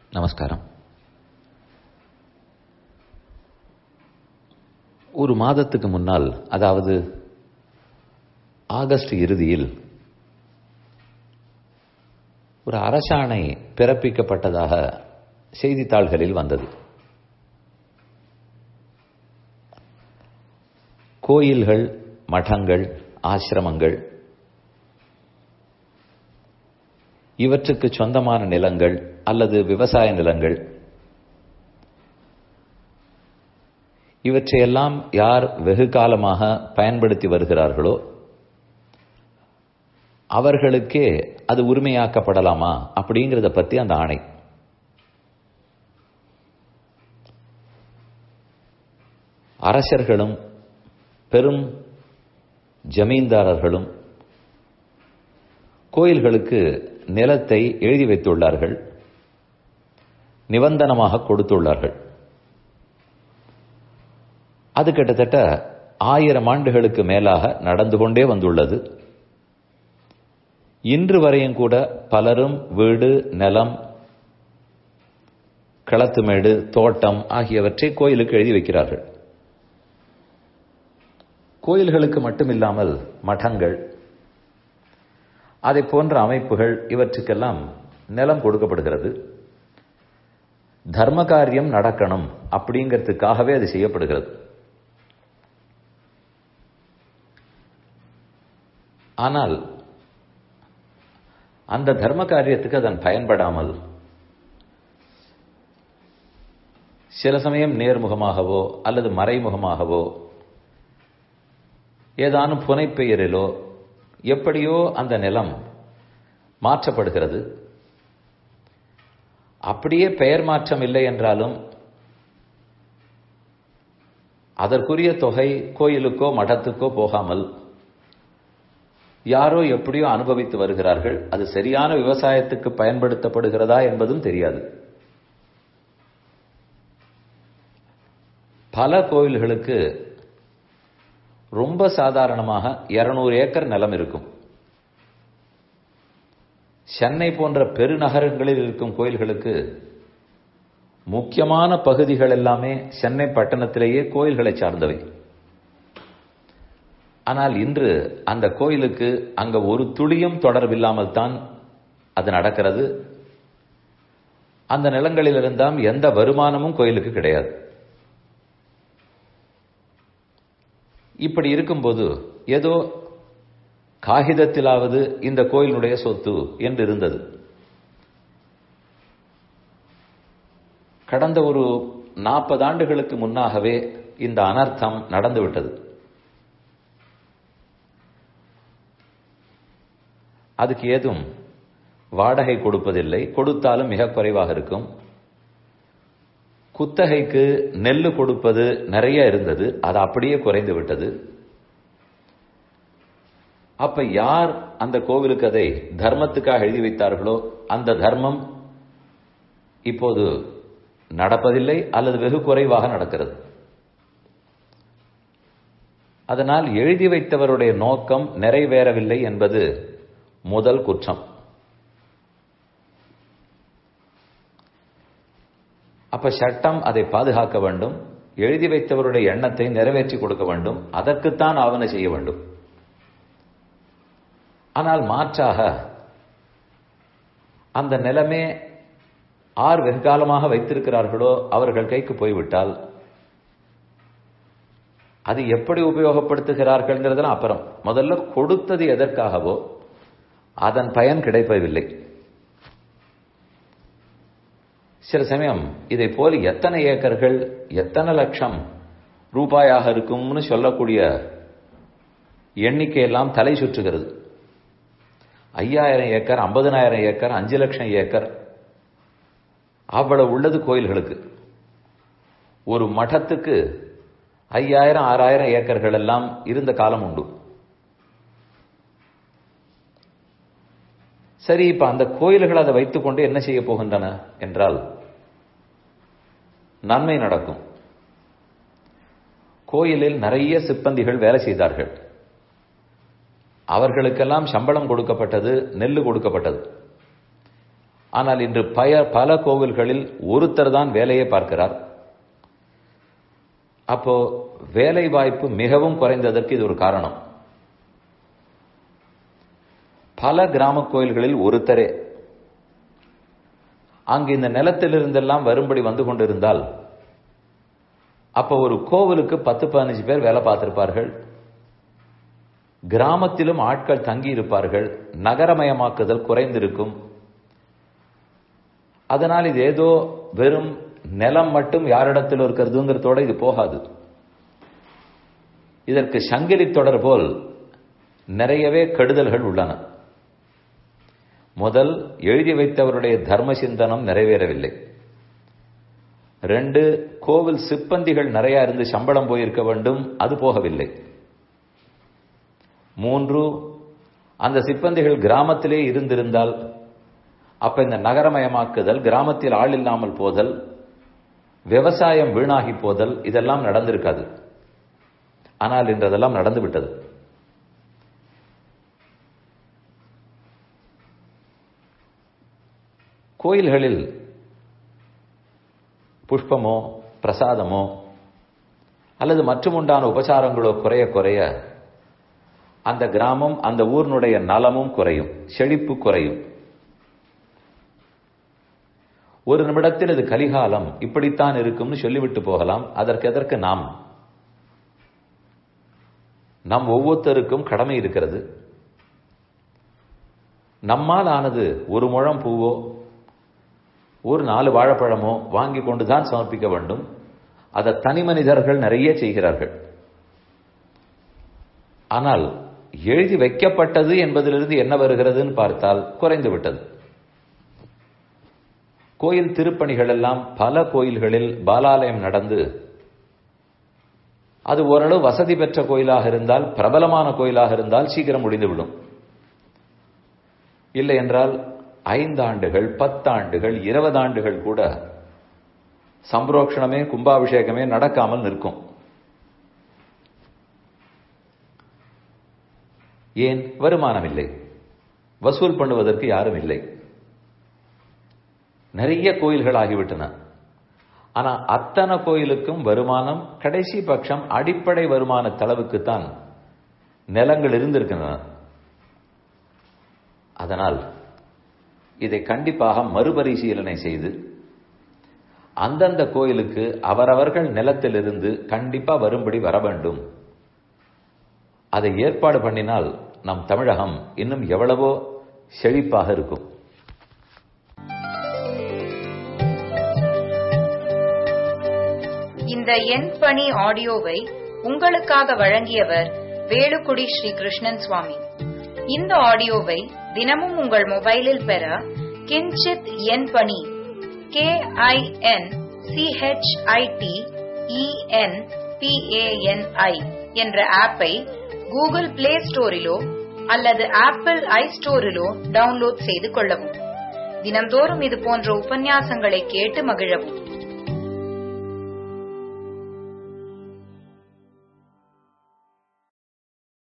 நமஸ்காரம். ஒரு மாதத்துக்கு முன்னால், அதாவது ஆகஸ்ட் இறுதியில், ஒரு அரசாணை பிறப்பிக்கப்பட்டதாக செய்தித்தாள்களில் வந்தது. கோயில்கள், மடங்கள், ஆசிரமங்கள் இவற்றுக்கு சொந்தமான நிலங்கள் அல்லது விவசாய நிலங்கள் இவற்றையெல்லாம் யார் வெகு காலமாக பயன்படுத்தி வருகிறார்களோ அவர்களுக்கே அது உரிமையாக்கப்படலாமா அப்படிங்கிறத பற்றி அந்த ஆணை. அரசர்களும் பெரும் ஜமீன்தாரர்களும் கோயில்களுக்கு நிலத்தை எழுதி வைத்துள்ளார்கள், நிபந்தனமாக கொடுத்துள்ளார்கள். அது கிட்டத்தட்ட 1000 ஆண்டுகளுக்கு மேலாக நடந்து கொண்டே வந்துள்ளது. இன்று வரையும் கூட பலரும் வீடு, நிலம், களத்துமேடு, தோட்டம் ஆகியவற்றை கோயிலுக்கு எழுதி வைக்கிறார்கள். கோயில்களுக்கு மட்டுமில்லாமல் மடங்கள், அதை போன்ற அமைப்புகள் இவற்றுக்கெல்லாம் நிலம் கொடுக்கப்படுகிறது. தர்ம காரியம் நடக்கணும் அப்படிங்கிறதுக்காகவே அது செய்யப்படுகிறது. ஆனால் அந்த தர்ம காரியத்துக்கு அதன் பயன்படாமல் சில சமயம் நேர்முகமாகவோ அல்லது மறைமுகமாகவோ ஏதானும் புனைப்பெயரிலோ எப்படியோ அந்த நிலம் மாற்றப்படுகிறது. அப்படியே பெயர் மாற்றம் இல்லை என்றாலும் அதற்குரிய தொகை கோயிலுக்கோ மடத்துக்கோ போகாமல் யாரோ எப்படியோ அனுபவித்து வருகிறார்கள். அது சரியான விவசாயத்துக்கு பயன்படுத்தப்படுகிறதா என்பதும் தெரியாது. பல கோயில்களுக்கு ரொம்ப சாதாரணமாக 200 ஏக்கர் நிலம் இருக்கும். சென்னை போன்ற பெருநகரங்களில் இருக்கும் கோயில்களுக்கு முக்கியமான பகுதிகள் எல்லாமே சென்னை பட்டணத்திலேயே கோயில்களை சார்ந்தவை. ஆனால் இன்று அந்த கோயிலுக்கு அங்க ஒரு துளியும் தொடர்பில்லாமல் தான் அது நடக்கிறது. அந்த நிலங்களிலிருந்தாம் எந்த வருமானமும் கோயிலுக்கு கிடையாது. இப்படி இருக்கும்போது ஏதோ காகிதத்திலாவது இந்த கோயிலுடைய சொத்து என்று இருந்தது. கடந்த ஒரு 40 ஆண்டுகளுக்கு முன்னாகவே இந்த அனர்த்தம் நடந்துவிட்டது. அதுக்கு ஏதும் வாடகை கொடுப்பதில்லை, கொடுத்தாலும் மிக குறைவாக இருக்கும். குத்தகைக்கு நெல்லு கொடுப்பது நிறைய இருந்தது, அது அப்படியே குறைந்து விட்டது. அப்ப யார் அந்த கோவிலுக்கு அதை தர்மத்துக்காக எழுதி வைத்தார்களோ அந்த தர்மம் இப்போது நடப்பதில்லை அல்லது வெகு குறைவாக நடக்கிறது. அதனால் எழுதி வைத்தவருடைய நோக்கம் நிறைவேறவில்லை என்பது முதல் குற்றம். அப்ப சட்டம் அதை பாதுகாக்க வேண்டும், எழுதி வைத்தவருடைய எண்ணத்தை நிறைவேற்றி கொடுக்க வேண்டும், அதற்குத்தான் ஆவண செய்ய வேண்டும். ஆனால் மாற்றாக அந்த நிலமே ஆர் வெகு காலமாக வைத்திருக்கிறார்களோ அவர்கள் கைக்கு போய்விட்டால் அது எப்படி உபயோகப்படுத்துகிறார்கள் அப்புறம். முதல்ல கொடுத்தது எதற்காகவோ அதன் பயன் கிடைப்பதில்லை. சில சமயம் இதை போல எத்தனை ஏக்கர்கள் எத்தனை லட்சம் ரூபாயாக இருக்கும்னு சொல்லக்கூடிய எண்ணிக்கையெல்லாம் தலை சுற்றுகிறது. 5000 ஏக்கர், 50,000 ஏக்கர், 5 லட்சம் ஏக்கர், அவ்வளவு உள்ளது கோயில்களுக்கு. ஒரு மடத்துக்கு 5000, 6000 ஏக்கர்கள் எல்லாம் இருந்த காலம் உண்டு. சரி, இப்ப அந்த கோயில்கள் அதை வைத்துக் கொண்டு என்ன செய்ய போகின்றன என்றால் நன்மை நடக்கும். கோயிலில் நிறைய சிப்பந்திகள் வேலை செய்தார்கள். அவர்களுக்கெல்லாம் சம்பளம் கொடுக்கப்பட்டது, நெல்லு கொடுக்கப்பட்டது. ஆனால் இன்று பல கோவில்களில் ஒருத்தர் தான் வேலையை பார்க்கிறார். அப்போ வேலை வாய்ப்பு மிகவும் குறைந்ததற்கு இது ஒரு காரணம். பல கிராம கோயில்களில் ஒருத்தரே அங்கு இந்த நிலத்திலிருந்தெல்லாம் வரும்படி வந்து கொண்டிருந்தால் அப்ப ஒரு கோவிலுக்கு 10-15 பேர் வேலை பார்த்திருப்பார்கள். கிராமத்திலும் ஆட்கள் தங்கி இருப்பார்கள். நகரமயமாக்குதல் குறைந்திருக்கும். அதனால் இது ஏதோ வெறும் நிலம் மட்டும் யாரிடத்தில் இருக்கிறதுங்கிறதோட இது போகாது. இதற்கு சங்கிலி தொடர் போல் நிறையவே கெடுதல்கள் உள்ளன. முதல், எழுதி வைத்தவருடைய தர்ம சிந்தனம் நிறைவேறவில்லை. 2, கோவில் சிப்பந்திகள் நிறைய இருந்து சம்பளம் போயிருக்க வேண்டும், அது போகவில்லை. 3, அந்த சிப்பந்திகள் கிராமத்திலே இருந்திருந்தால் அப்ப இந்த நகரமயமாக்குதல், கிராமத்தில் ஆள் இல்லாமல் போதல், விவசாயம் வீணாகி போதல் இதெல்லாம் நடந்திருக்காது. ஆனால் இன்றதெல்லாம் நடந்துவிட்டது. கோயில்களில் புஷ்பமோ பிரசாதமோ அல்லது மற்றும் உண்டான உபசாரங்களோ குறைய குறைய அந்த கிராமம் அந்த ஊரினுடைய நலமும் குறையும், செழிப்பு குறையும். ஒரு நிமிடத்தில் இது கலிகாலம் இப்படித்தான் இருக்கும்னு சொல்லிவிட்டு போகலாம். அதற்கு நம் ஒவ்வொருத்தருக்கும் கடமை இருக்கிறது. நம்மால் ஆனது ஒரு முழம் பூவோ ஒரு 4 வாழைப்பழமோ வாங்கி கொண்டுதான் சமர்ப்பிக்க வேண்டும். அதை தனி மனிதர்கள் நிறைய செய்கிறார்கள். ஆனால் எழுதி வைக்கப்பட்டது என்பதிலிருந்து என்ன வருகிறதுன்னு பார்த்தால் குறைந்து விட்டது. கோயில் திருப்பணிகள் எல்லாம் பல கோயில்களில் பாலாலயம் நடந்து அது ஓரளவு வசதி பெற்ற கோயிலாக இருந்தால், பிரபலமான கோயிலாக இருந்தால் சீக்கிரம் முடிந்துவிடும். இல்லை என்றால் 5 ஆண்டுகள் 10 ஆண்டுகள் 20 ஆண்டுகள் கூட சம்பரோக்ஷணமே கும்பாபிஷேகமே நடக்காமல் நிற்கும். ஏன்? வருமானம் இல்லை, வசூல் பண்ணுவதற்கு யாரும் இல்லை. நிறைய கோயில்கள் ஆகிவிட்டன. ஆனா அத்தனை கோயிலுக்கும் வருமானம் கடைசி பட்சம் அடிப்படை வருமான தளவுக்குத்தான் நிலங்கள் இருந்திருக்கின்றன. அதனால் இதை கண்டிப்பாக மறுபரிசீலனை செய்து அந்தந்த கோயிலுக்கு அவரவர்கள் நிலத்திலிருந்து கண்டிப்பா வரும்படி வர வேண்டும். அதை ஏற்பாடு பண்ணினால் நம் தமிழகம் இன்னும் எவ்வளவோ செழிப்பாக இருக்கும். இந்த என் பணி ஆடியோவை உங்களுக்காக வழங்கியவர் வேலுக்குடி ஸ்ரீ கிருஷ்ணன் சுவாமி. இந்த ஆடியோவை தினமும் உங்கள் மொபைலில் பெற கிஞ்சித் என் பணி KINCHITENPANI என்ற ஆப்பை கூகுள் பிளே ஸ்டோரிலோ அல்லது ஆப்பிள் ஐஸ்டோரிலோ டவுன்லோட் செய்து கொள்ளவும். தினம்தோறும் இது போன்ற உபன்யாசங்களை கேட்டு மகிழவும்.